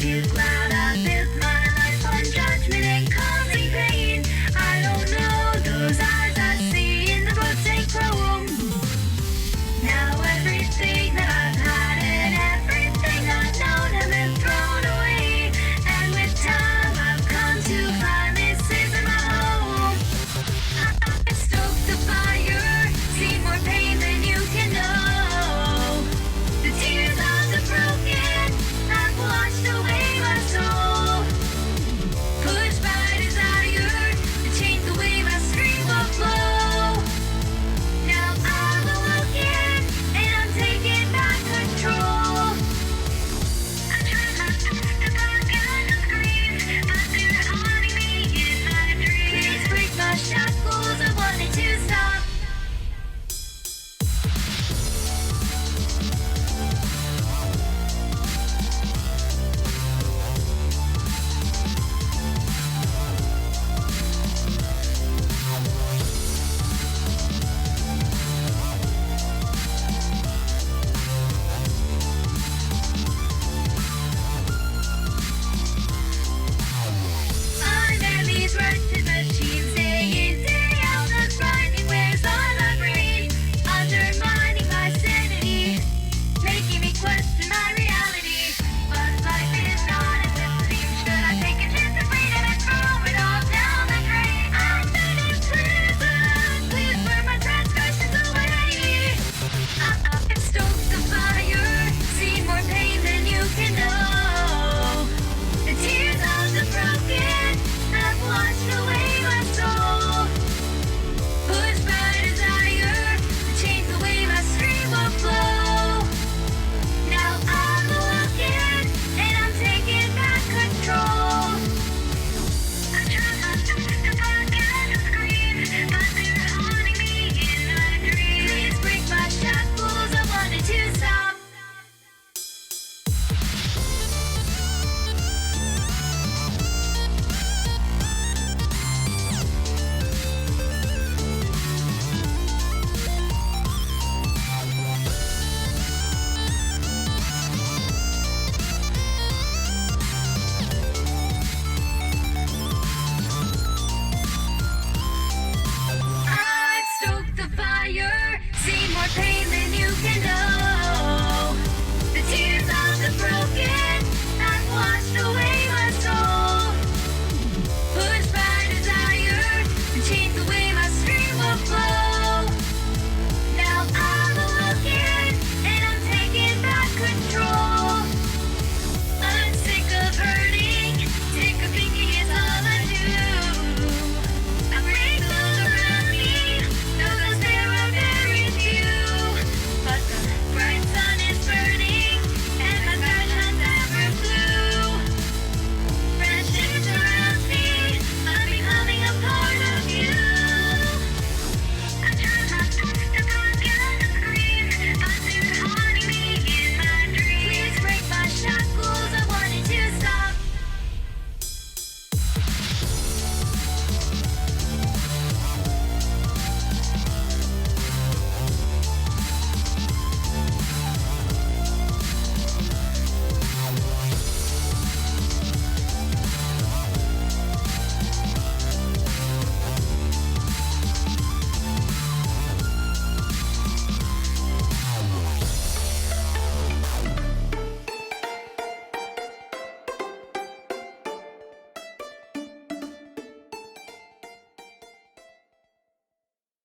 too loud. I built my life on judgment and causing pain. I don't know those eyes I see in the books ain't chrome. Now everything that I've had and everything I've known have been thrown away. And with time I've come to find this isn't my home. I've stoked the fire, seen more pain than you can know. The tears of the broken have washed away my soul. Pushed by desire to change the way my stream will flow. Now I'm awoken and I'm taking back control. I try not to back and scream, but they're haunting me in my dreams. Please break my shackles, I wanted to stop. I'm in these wretched machines, day in, day out, the grinding wears on my brain, undermining my sanity, making me question my reality. But life is not as it seems. Should I take a chance of freedom and throw it all down the drain? I've been in prison, please burn my transgressions away. I've stoked the fire, seen more pain than you can know. The tears of the broken have washed away my soul. Pushed by desire to change the way my stream will flow. Now I'm awoken and I'm taking back control. I try not to back and scream, but they're haunting me in my dreams. Please break my shackles, I wanted to stop. I've stoked the fire, seen more pain than you can know.